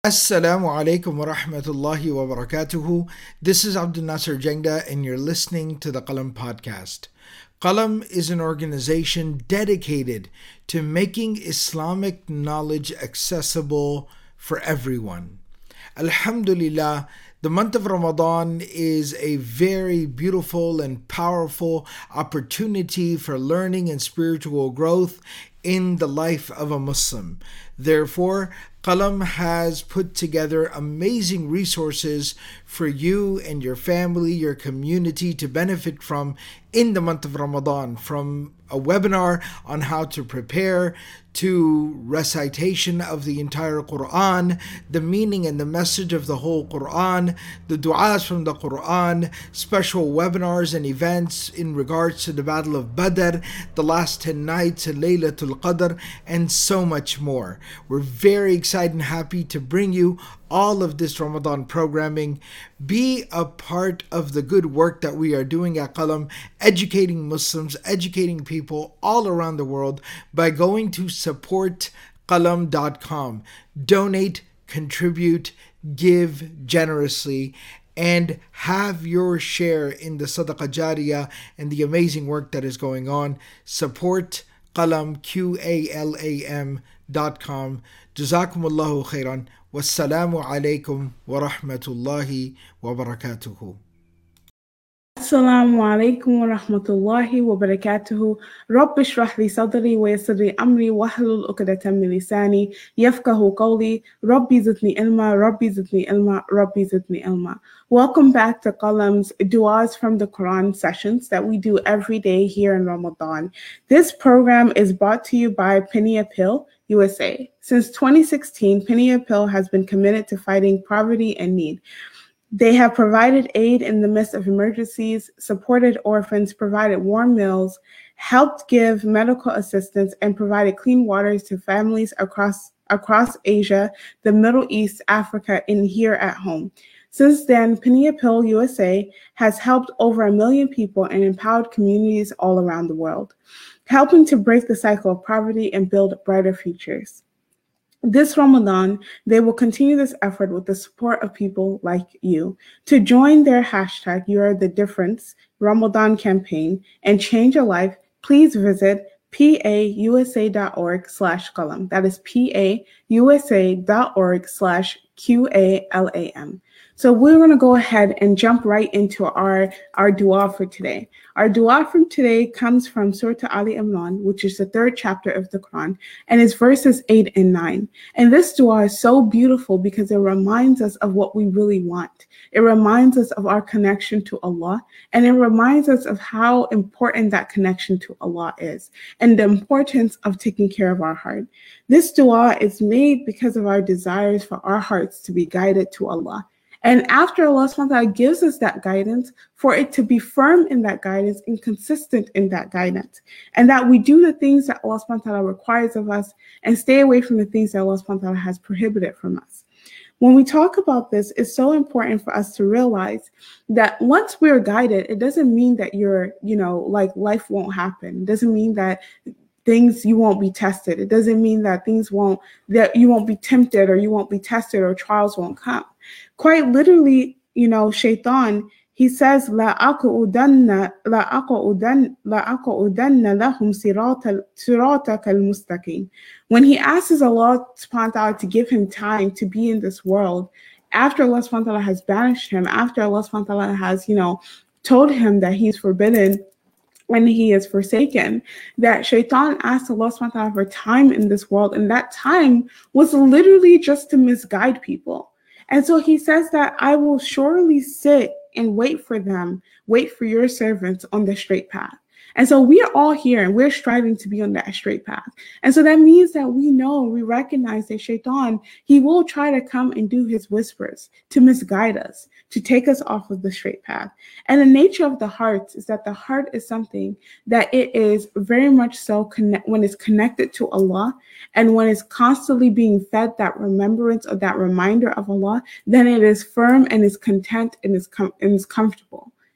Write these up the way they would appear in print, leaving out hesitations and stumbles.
Assalamu alaikum wa rahmatullahi wa barakatuhu. This is Abdul Nasser Jengda, and you're listening to the Qalam podcast. Qalam is an organization dedicated to making Islamic knowledge accessible for everyone. Alhamdulillah, the month of Ramadan is a very beautiful and powerful opportunity for learning and spiritual growth in the life of a Muslim. Therefore, Qalam has put together amazing resources for you and your family, your community to benefit from in the month of Ramadan, from a webinar on how to prepare to recitation of the entire Quran, the meaning and the message of the whole Quran, the du'as from the Quran, special webinars and events in regards to the Battle of Badr, the last 10 nights, Laylatul Qadr, and so much more. We're very excited and happy to bring you all of this Ramadan programming. Be a part of the good work that we are doing at Qalam, educating Muslims, educating people all around the world by going to supportqalam.com. Donate, contribute, give generously, and have your share in the Sadaqah Jariyah and the amazing work that is going on. Support Qalam, QALAM.com. Jazakumullahu khairan. Wassalamu alaikum wa rahmatullahi wa barakatuhu. Assalamu alaikum wa rahmatullahi wa barakatuhu. Rabbi shrah li sadri wa yassir li amri wahlul 'uqdatam min lisani yafqahu qawli. Rabbi zidni ilma, Rabbi zidni ilma, Rabbi zidni ilma. Welcome back to Qalam's Du'as from the Quran sessions that we do every day here in Ramadan. This program is brought to you by Penny Appeal, USA. Since 2016, Penny Appeal has been committed to fighting poverty and need. They have provided aid in the midst of emergencies, supported orphans, provided warm meals, helped give medical assistance, and provided clean waters to families across Asia, the Middle East, Africa, and here at home. Since then, Penny Appeal USA has helped over 1 million people and empowered communities all around the world, helping to break the cycle of poverty and build brighter futures. This Ramadan, they will continue this effort with the support of people like you. To join their hashtag, You Are the Difference Ramadan campaign and change your life, please visit pausa.org/qalam. That is pausa.org/QALAM. So we're going to go ahead and jump right into our dua for today. Our dua from today comes from Surah Ali Imran, which is the 3rd chapter of the Quran, and it's verses 8 and 9. And this dua is so beautiful because it reminds us of what we really want. It reminds us of our connection to Allah, and it reminds us of how important that connection to Allah is, and the importance of taking care of our heart. This dua is made because of our desires for our hearts to be guided to Allah. And after Allah subhanahu wa ta'ala gives us that guidance, for it to be firm in that guidance and consistent in that guidance. And that we do the things that Allah subhanahu wa ta'ala requires of us and stay away from the things that Allah subhanahu wa ta'ala has prohibited from us. When we talk about this, it's so important for us to realize that once we're guided, it doesn't mean that life won't happen. It doesn't mean that you won't be tested. It doesn't mean that you won't be tempted or you won't be tested or trials won't come. Quite literally, Shaitan, he says, La aqudanna lahum sirataka al-mustaqim. When he asks Allah subhanahu wa ta'ala to give him time to be in this world, after Allah subhanahu wa ta'ala has banished him, after Allah subhanahu wa ta'ala has, told him that he's forbidden when he is forsaken, that Shaitan asked Allah subhanahu wa ta'ala for time in this world, and that time was literally just to misguide people. And so he says that I will surely sit and wait for your servants on the straight path. And so we are all here and we're striving to be on that straight path. And so that means that we recognize that Shaitan, he will try to come and do his whispers to misguide us, to take us off of the straight path. And the nature of the heart is that the heart is something that it is very much so when it's connected to Allah and when it's constantly being fed that remembrance or that reminder of Allah, then it is firm and is content and is comfortable.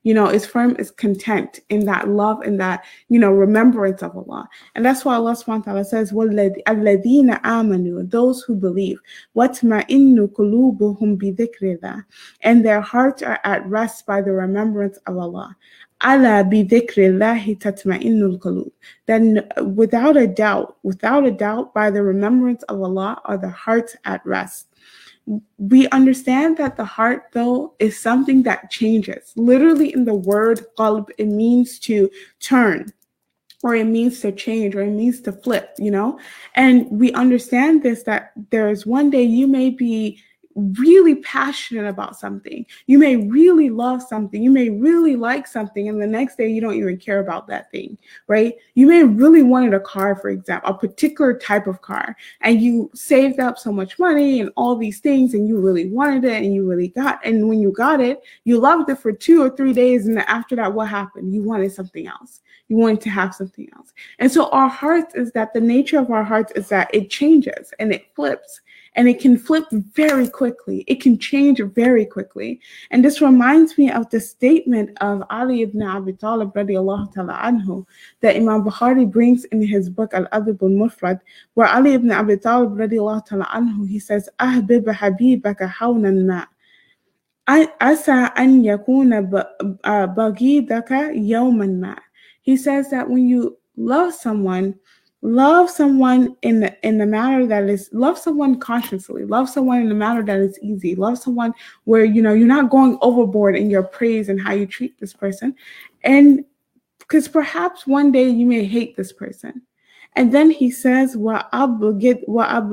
Is firm, is content in that love and that, remembrance of Allah. And that's why Allah subhanahu wa ta'ala says, وَالَّذِينَ آمَنُوا, those who believe, وَتْمَئِنُّ قُلُوبُهُمْ بِذِكْرِ اللَّهِ, and their hearts are at rest by the remembrance of Allah. أَلَا بِذِكْرِ اللَّهِ تَطْمَئِنُّ الْقُلُوبُ, then without a doubt, by the remembrance of Allah are the hearts at rest. We understand that the heart, though, is something that changes. Literally in the word qalb, it means to turn, or it means to change, or it means to flip, And we understand this, that there's one day you may be really passionate about something. You may really love something. You may really like something. And the next day you don't even care about that thing, right? You may really wanted a car, for example, a particular type of car, and you saved up so much money and all these things, and you really wanted it, and you really and when you got it, you loved it for 2 or 3 days. And then after that, what happened? You wanted something else. You wanted to have something else. And so our hearts is that the nature of our hearts is that it changes and it flips. And it can flip very quickly. It can change very quickly. And this reminds me of the statement of Ali ibn Abi Talib radiallahu ta'ala anhu that Imam Bukhari brings in his book Al-Adab al-Mufrad, where Ali ibn Abi Talib radiallahu ta'ala anhu, he says, أَحْبِبْ حَبِيبَكَ حَوْنًا مَا أَسَى أَنْ يَكُونَ بَغِيدَكَ يَوْمًا مَا. He says that when you love someone in the manner that is, love someone consciously, love someone in a manner that is easy, love someone where, you're not going overboard in your praise and how you treat this person. And because perhaps one day you may hate this person. And then he says, وَأَبْغِدًا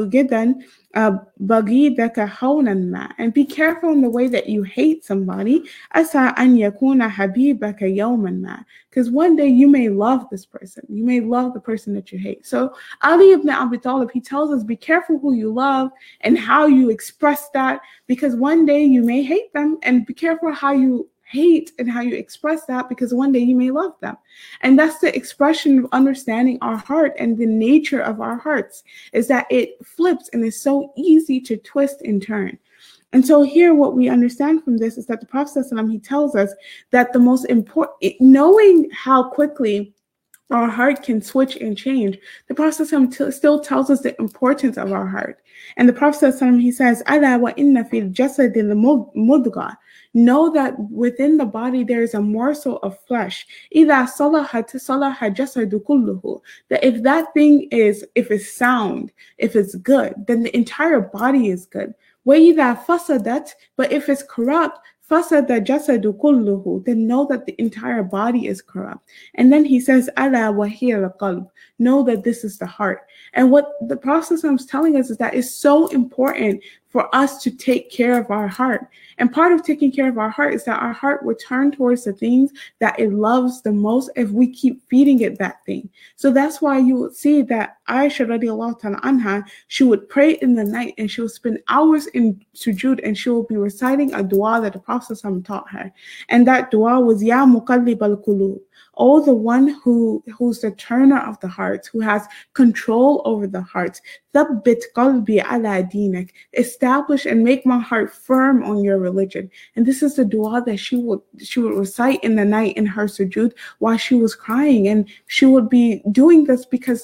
بَغِيدَكَ حَوْنًا مَا, and be careful in the way that you hate somebody. أَسَى أَنْ يَكُونَ حَبِيبَكَ يَوْمًا مَا, because one day you may love this person. You may love the person that you hate. So Ali ibn Abi Talib, he tells us, be careful who you love and how you express that, because one day you may hate them, and be careful how you hate and how you express that, because one day you may love them. And that's the expression of understanding our heart, and the nature of our hearts is that it flips and is so easy to twist and turn. And so here what we understand from this is that the Prophet ﷺ, he tells us that the most important, knowing how quickly our heart can switch and change, the Prophet still tells us the importance of our heart. And the Prophet he says, أَلَا وَإِنَّ فِي الْجَسَدِ الْمُضْغَةِ, know that within the body there is a morsel of flesh. إِذَا صَلَحَتْ صَلَحَ جَسَدُ كُلُّهُ, that if that thing is, if it's sound, if it's good, then the entire body is good. وَإِذَا فَسَدَتْ, but if it's corrupt, فَسَدَ جَسَدُ كُلُّهُ, then know that the entire body is corrupt. And then he says, أَلَا وَهِيَ الْقَلْبُ, know that this is the heart. And what the Prophet is telling us is that it's so important for us to take care of our heart. And part of taking care of our heart is that our heart will turn towards the things that it loves the most if we keep feeding it that thing. So that's why you would see that Aisha radiallahu ta'ala anha, she would pray in the night and she would spend hours in sujood, and she will be reciting a dua that the Prophet taught her. And that dua was, Ya muqallib al-qulub, oh, the one who's the turner of the hearts, who has control over the hearts. Thabbit qalbi ala dinak, establish and make my heart firm on your religion. And this is the dua that she would recite in the night in her sujood while she was crying. And she would be doing this because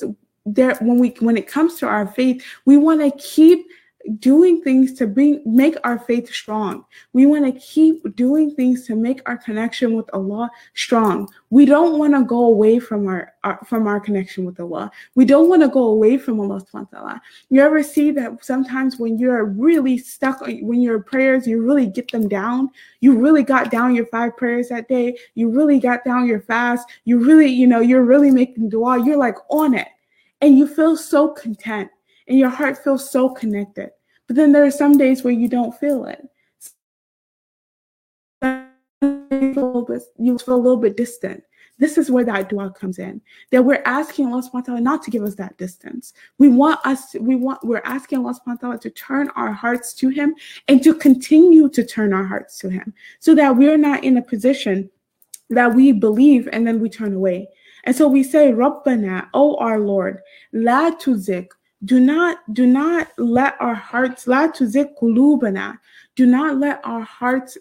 when it comes to our faith, we want to keep doing things to make our faith strong. We want to keep doing things to make our connection with Allah strong. We don't want to go away from our connection with Allah. We don't want to go away from Allah subhanahu wa ta'ala. You ever see that sometimes when you're really stuck, when your prayers, you really get them down, you really got down your 5 prayers that day, you really got down your fast, you really, you're really making dua, you're like on it, and you feel so content. And your heart feels so connected. But then there are some days where you don't feel it. You feel a little bit distant. This is where that dua comes in. That we're asking Allah subhanahu wa ta'ala not to give us that distance. We're asking Allah subhanahu wa ta'ala to turn our hearts to Him, and to continue to turn our hearts to Him, so that we're not in a position that we believe and then we turn away. And so we say, Rabbana, O our Lord, la tuzik, Do not let our hearts, لا تزغ قلوبنا, do not let our hearts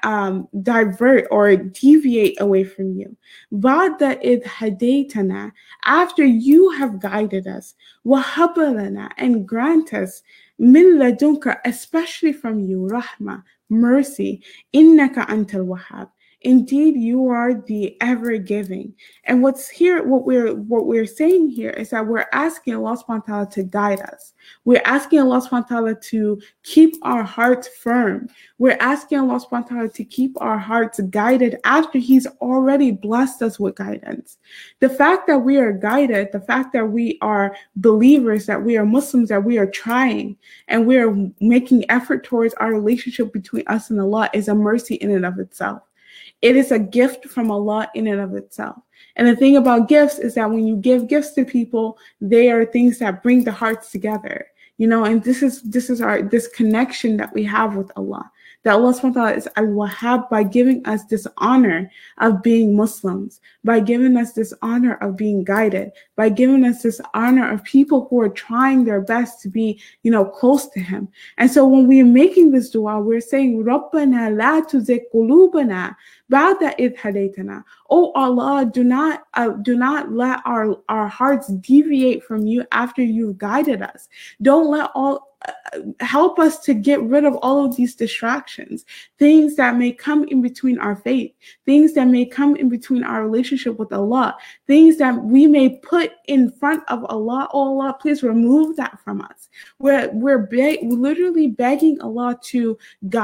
divert or deviate away from you. بعد إذ هديتنا, after you have guided us. وهب لنا, and grant us, من لدنك, especially from you, rahmah, mercy. إنك أنت الوهاب. Indeed, you are the ever giving. And what we're saying here is that we're asking Allah subhanahu wa ta'ala to guide us. We're asking Allah subhanahu wa ta'ala to keep our hearts firm. We're asking Allah subhanahu wa ta'ala to keep our hearts guided after He's already blessed us with guidance. The fact that we are guided, the fact that we are believers, that we are Muslims, that we are trying and we are making effort towards our relationship between us and Allah is a mercy in and of itself. It is a gift from Allah in and of itself. And the thing about gifts is that when you give gifts to people, they are things that bring the hearts together. And this is connection that we have with Allah. That Allah subhanahu wa ta'ala is al-Wahhab by giving us this honor of being Muslims, by giving us this honor of being guided, by giving us this honor of people who are trying their best to be, close to Him. And so when we are making this dua, we're saying, رَبَّنَا لَا تُزِغْ قُلُوبَنَا بَعْدَ إِذْ هَدَيْتَنَا. Oh Allah, do not let our hearts deviate from you after you've guided us. Don't let help us to get rid of all of these distractions, things that may come in between our faith, things that may come in between our relationship with Allah, things that we may put in front of Allah. Oh Allah, please remove that from us. We're literally begging Allah to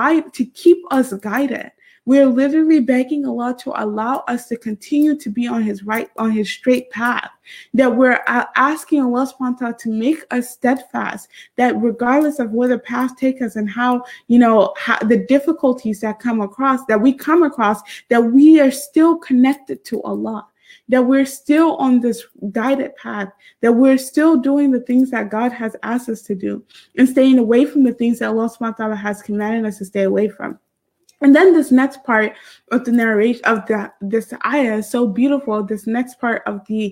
keep us guided. We're literally begging Allah to allow us to continue to be on His straight path. That we're asking Allah subhanahu wa ta'ala to make us steadfast, that regardless of where the path takes us and how the difficulties that we come across, that we are still connected to Allah. That we're still on this guided path, that we're still doing the things that God has asked us to do, and staying away from the things that Allah subhanahu wa ta'ala has commanded us to stay away from. And then this next part of the narration of this ayah is so beautiful. This next part of the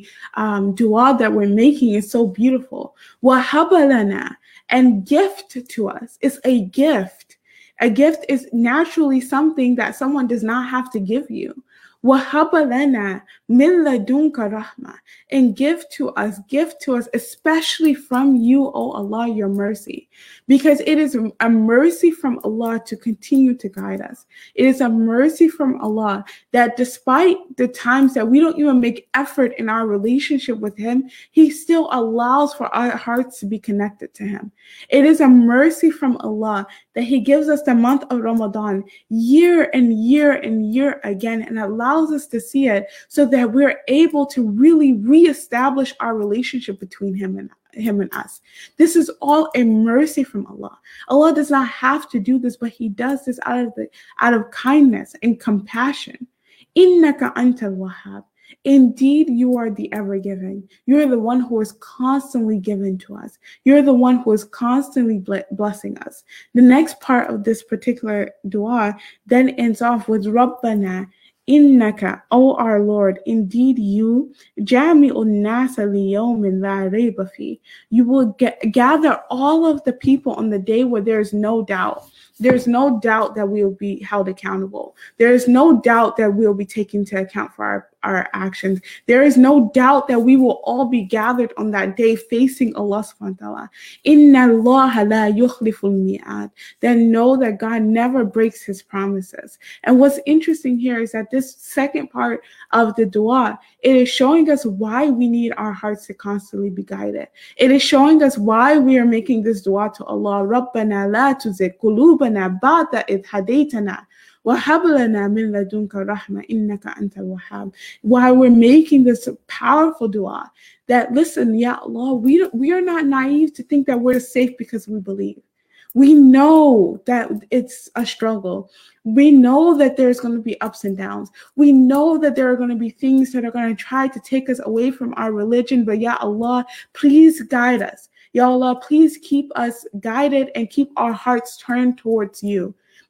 dua that we're making is so beautiful. وَهَبَ لَنَا, and gift to us is a gift. A gift is naturally something that someone does not have to give you. وَهَبَ لَنَا مِن لَدُنْكَ رَحْمَةً, and give to us, especially from you, O Allah, your mercy. Because it is a mercy from Allah to continue to guide us. It is a mercy from Allah that despite the times that we don't even make effort in our relationship with Him, He still allows for our hearts to be connected to Him. It is a mercy from Allah that He gives us the month of Ramadan year and year and year again, and allows us to see it so that we're able to really reestablish our relationship between Him and us. This is all a mercy from Allah. Allah does not have to do this, but He does this out of kindness and compassion. Innaka antal wahhab. Indeed, you are the ever-giving. You're the one who is constantly giving to us. You're the one who is constantly blessing us. The next part of this particular dua then ends off with Rabbana Innaka, O our Lord, indeed you, Jami'un Nasa liyawmin la rayba fi. You will gather all of the people on the day where there is no doubt. There's no doubt that we will be held accountable. There is no doubt that we'll be taken into account for our actions. There is no doubt that we will all be gathered on that day facing Allah subhanahu wa ta'ala. Inna Allah la yukhliful mi'ad. Then know that God never breaks His promises. And what's interesting here is that this second part of the dua, it is showing us why we need our hearts to constantly be guided. It is showing us why we are making this dua to Allah. Rabbana la tuzigh qulubana ba'da idh hadaytana. وَهَبْ لَنَا مِن لَدُنْكَ رَحْمَةً إِنَّكَ أَنْتَ الْوَهَّابُ. Why we're making this powerful dua, that listen, Ya Allah, we are not naive to think that we're safe because we believe. We know that it's a struggle. We know that there's going to be ups and downs. We know that there are going to be things that are going to try to take us away from our religion, but Ya Allah, please guide us. Ya Allah, please keep us guided and keep our hearts turned towards you.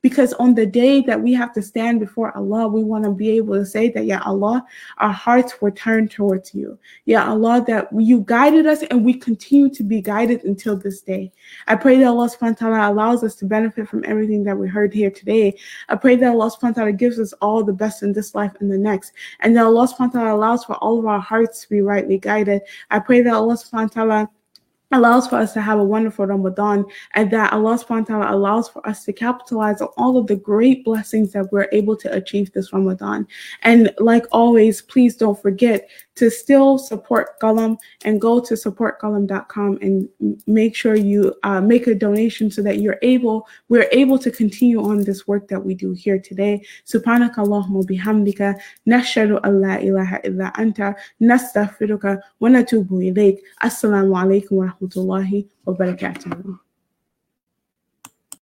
because on the day that we have to stand before Allah, we want to be able to say that, Ya Allah, our hearts were turned towards you. Ya Allah, that you guided us and we continue to be guided until this day. I pray that Allah subhanahu wa ta'ala allows us to benefit from everything that we heard here today. I pray that Allah subhanahu wa ta'ala gives us all the best in this life and the next, and that Allah subhanahu wa ta'ala allows for all of our hearts to be rightly guided. I pray that Allah subhanahu wa ta'ala allows for us to have a wonderful Ramadan, and that Allah subhanahu wa ta'ala allows for us to capitalize on all of the great blessings that we're able to achieve this Ramadan. And like always, please don't forget to still support Qalam and go to supportqalam.com and make sure you make a donation so that we're able to continue on this work that we do here today. Subhanaka Allahumma bihamdika nashhadu an la ilaha illa anta nastaghfiruka wa natubu ilayk. Assalamu alaikum wa rahmatullahi wa barakatuh.